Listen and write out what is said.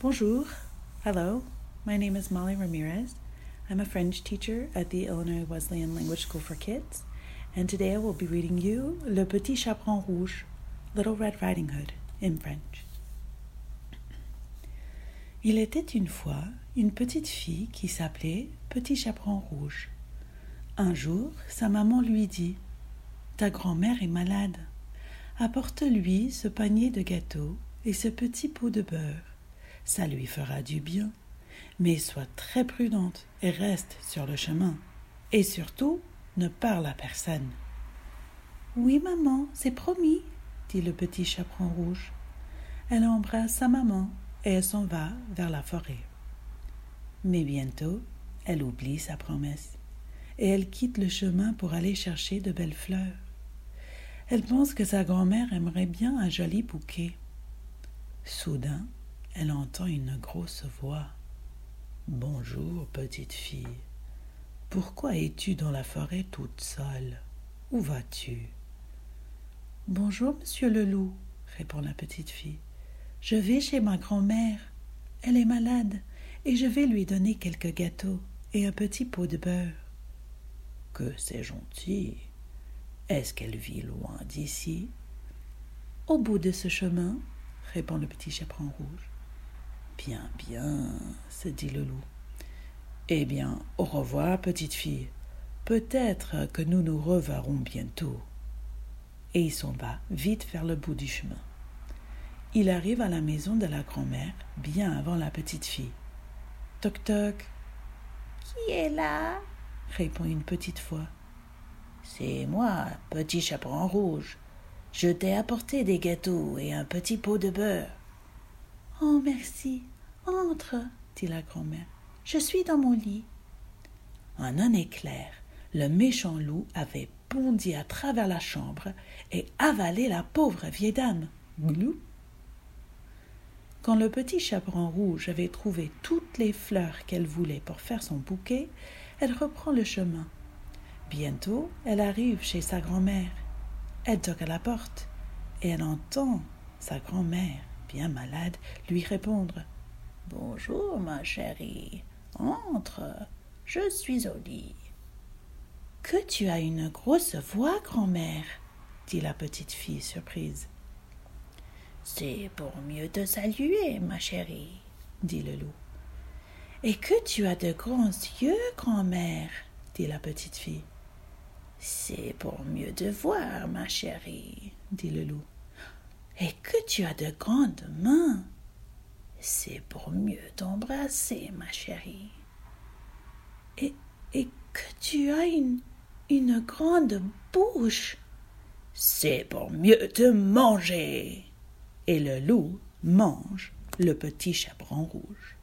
Bonjour. Hello. My name is Molly Ramirez. I'm a French teacher at the Illinois Wesleyan Language School for Kids, and today I will be reading you Le Petit Chaperon Rouge, Little Red Riding Hood, in French. Il était une fois une petite fille qui s'appelait Petit Chaperon Rouge. Un jour, sa maman lui dit « Ta grand-mère est malade. Apporte-lui ce panier de gâteaux et ce petit pot de beurre. Ça lui fera du bien. Mais sois très prudente et reste sur le chemin. Et surtout, ne parle à personne. »« Oui, maman, c'est promis, » dit le petit chaperon rouge. Elle embrasse sa maman et elle s'en va vers la forêt. Mais bientôt, elle oublie sa promesse et elle quitte le chemin pour aller chercher de belles fleurs. Elle pense que sa grand-mère aimerait bien un joli bouquet. Soudain, elle entend une grosse voix. « Bonjour, petite fille. Pourquoi es-tu dans la forêt toute seule? Où vas-tu? »« Bonjour, monsieur le loup, » répond la petite fille. « Je vais chez ma grand-mère. Elle est malade et je vais lui donner quelques gâteaux et un petit pot de beurre. »« Que c'est gentil. Est-ce qu'elle vit loin d'ici? »« Au bout de ce chemin, » répond le petit chaperon rouge. « Bien, bien, se dit le loup. Eh bien, au revoir, petite fille. Peut-être que nous nous reverrons bientôt. » Et il s'en va vite vers le bout du chemin. Il arrive à la maison de la grand-mère bien avant la petite fille. « Toc toc. »« Qui est là ?» répond une petite voix. « C'est moi, petit chaperon rouge. Je t'ai apporté des gâteaux et un petit pot de beurre. »« Oh, merci. Entre, » dit la grand-mère. « Je suis dans mon lit. » En un éclair, le méchant loup avait bondi à travers la chambre et avalé la pauvre vieille dame. Glou. Quand le petit chaperon rouge avait trouvé toutes les fleurs qu'elle voulait pour faire son bouquet, elle reprend le chemin. Bientôt, elle arrive chez sa grand-mère. Elle toque à la porte et elle entend sa grand-mère, bien malade, lui répondre « Bonjour, ma chérie. Entre, je suis au lit. »« Que tu as une grosse voix, grand-mère, » dit la petite fille surprise. « C'est pour mieux te saluer, ma chérie, » dit le loup. « Et que tu as de grands yeux, grand-mère, » dit la petite fille. « C'est pour mieux te voir, ma chérie, » dit le loup. « Et que tu as de grandes mains, » c'est pour mieux t'embrasser, ma chérie. Et que tu as une grande bouche, c'est pour mieux te manger. Et le loup mange le petit chaperon rouge.